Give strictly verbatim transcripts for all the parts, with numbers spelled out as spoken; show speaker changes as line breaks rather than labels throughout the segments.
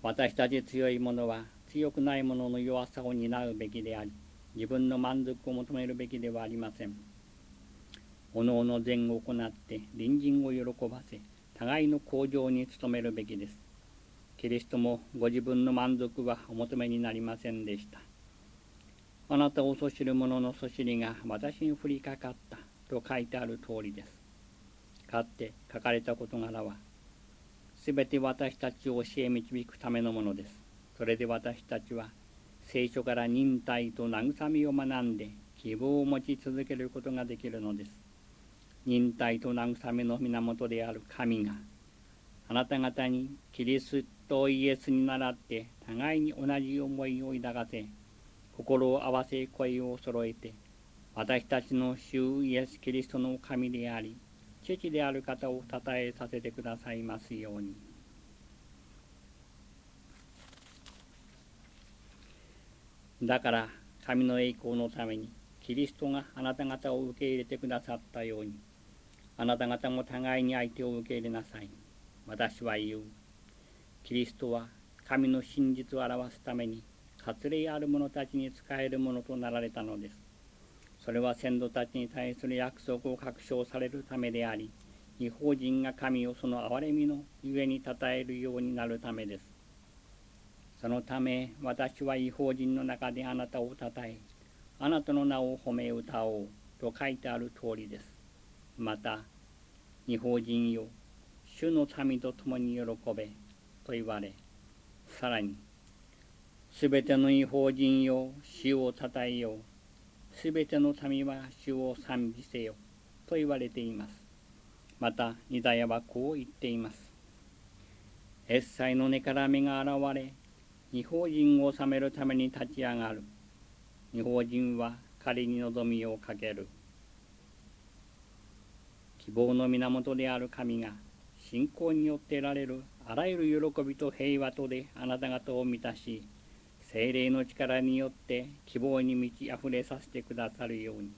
私たち強い者は強くない者の弱さを担うべきであり、自分の満足を求めるべきではありません。おのおの善を行って隣人を喜ばせ、互いの向上に努めるべきです。キリストもご自分の満足はお求めになりませんでした。あなたをそしる者のそしりが私に降りかかったと書いてある通りです。かって書かれた事柄は、すべて私たちを教え導くためのものです。それで私たちは聖書から忍耐と慰みを学んで希望を持ち続けることができるのです。忍耐と慰めの源である神が、あなた方にキリストイエスに倣って互いに同じ思いを抱かせ、心を合わせ声を揃えて、私たちの主イエス・キリストの神であり、父である方をたたえさせてくださいますように。だから神の栄光のためにキリストがあなた方を受け入れてくださったように、あなた方も互いに相手を受け入れなさい。私は言う。キリストは神の真実を表すために割礼ある者たちに仕えるものとなられたのです。それは先祖たちに対する約束を確証されるためであり、異邦人が神をその憐れみのゆえにたたえるようになるためです。そのため私は異邦人の中であなたをたたえ、あなたの名を褒め歌おうと書いてある通りです。また、異邦人よ、主の民と共に喜べと言われ、さらに、すべての異邦人よ、主をたたえよう。すべての民は主を賛美せよと言われています。また、イザヤはこう言っています。エッサイの根から芽が現れ、異邦人を治めるために立ち上がる。異邦人は彼に望みをかける。希望の源である神が、信仰によって得られるあらゆる喜びと平和とであなた方を満たし、聖霊の力によって希望に満ち溢れさせてくださるように。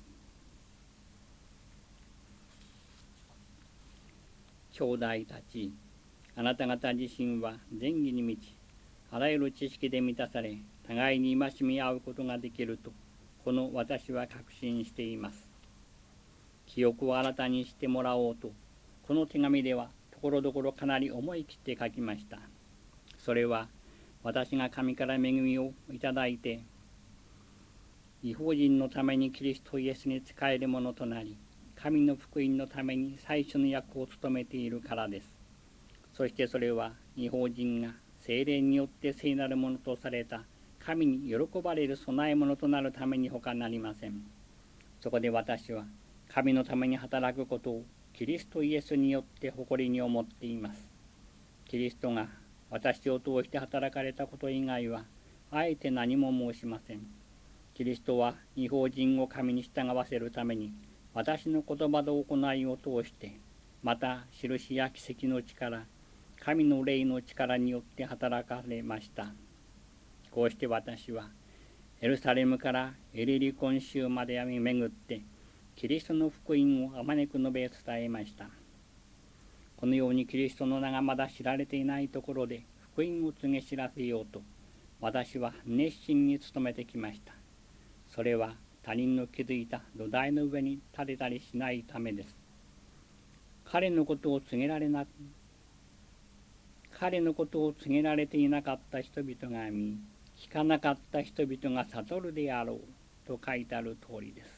兄弟たち、あなた方自身は善義に満ち、あらゆる知識で満たされ、互いに戒み合うことができると、この私は確信しています。記憶を新たにしてもらおうと、この手紙ではところどころかなり思い切って書きました。それは、私が神から恵みをいただいて、異邦人のためにキリストイエスに仕えるものとなり、神の福音のために最初の役を務めているからです。そしてそれは、異邦人が聖霊によって聖なるものとされた神に喜ばれる備え物となるために他なりません。そこで私は、神のために働くことをキリストイエスによって誇りに思っています。キリストが私を通して働かれたこと以外は、あえて何も申しません。キリストは異邦人を神に従わせるために、私の言葉と行いを通して、また印や奇跡の力、神の霊の力によって働かれました。こうして私は、エルサレムからエリリコン州まで巡って、キリストの福音をあまねく述べ伝えました。このようにキリストの名がまだ知られていないところで福音を告げ知らせようと、私は熱心に努めてきました。それは他人の築いた土台の上に立てたりしないためです。彼のことを告げられな、彼のことを告げられていなかった人々が見、聞かなかった人々が悟るであろうと書いてある通りです。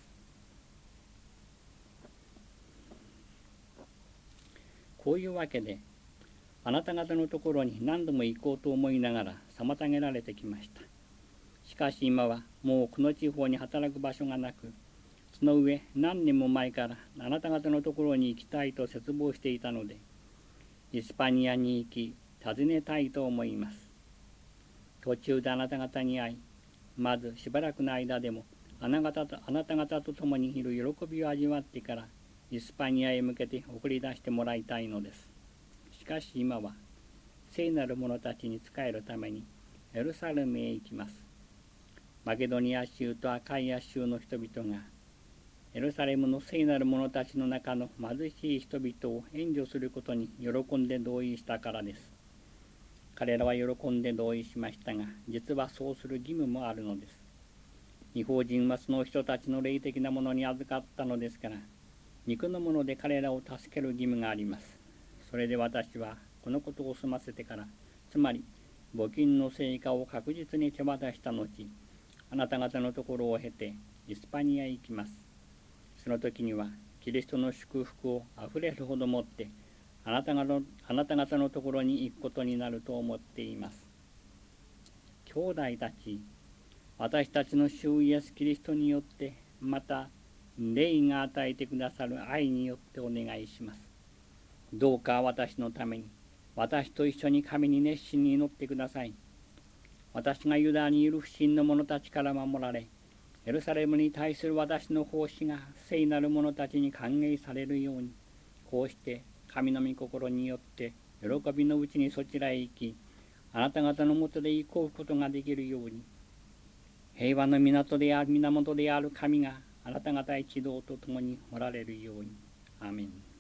こういうわけで、あなた方のところに何度も行こうと思いながら妨げられてきました。しかし今はもうこの地方に働く場所がなく、その上何年も前からあなた方のところに行きたいと切望していたので、イスパニアに行き訪ねたいと思います。途中であなた方に会い、まずしばらくの間でもあなた方とあなた方と共にいる喜びを味わってからイスパニアへ向けて送り出してもらいたいのです。しかし今は聖なる者たちに仕えるためにエルサレムへ行きます。マケドニア州とアカイア州の人々がエルサレムの聖なる者たちの中の貧しい人々を援助することに喜んで同意したからです。 彼らは喜んで同意しましたが、実はそうする義務もあるのです。異邦人はその人たちの霊的なものに預かったのですから、肉のもので彼らを助ける義務があります。それで私はこのことを済ませてから、つまり募金の成果を確実に手渡した後、あなた方のところを経てイスパニアへ行きます。その時にはキリストの祝福をあふれるほど持ってあなた方の、あなた方のところに行くことになると思っています。兄弟たち、私たちの主イエス・キリストによって、また霊が与えてくださる愛によってお願いします。どうか私のために、私と一緒に神に熱心に祈ってください。私がユダにいる不信の者たちから守られ、エルサレムに対する私の奉仕が聖なる者たちに歓迎されるように、こうして神の御心によって喜びのうちにそちらへ行き、あなた方のもとで行こうことができるように、平和の港である源である神があなた方一同と共におられるように。アーメン。